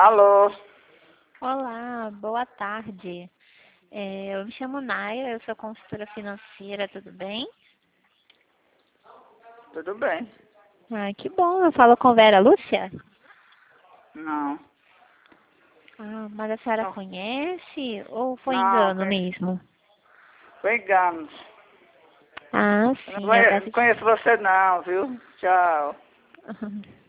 Alô? Olá, boa tarde. Eu me chamo Naira, eu sou consultora financeira, tudo bem? Tudo bem? Ah, que bom, eu falo com Vera Lúcia? Não. Ah, mas a senhora Não, conhece ou foi não, engano mesmo? foi engano. Ah, Eu não sim, eu peço conheço você não, viu? Tchau.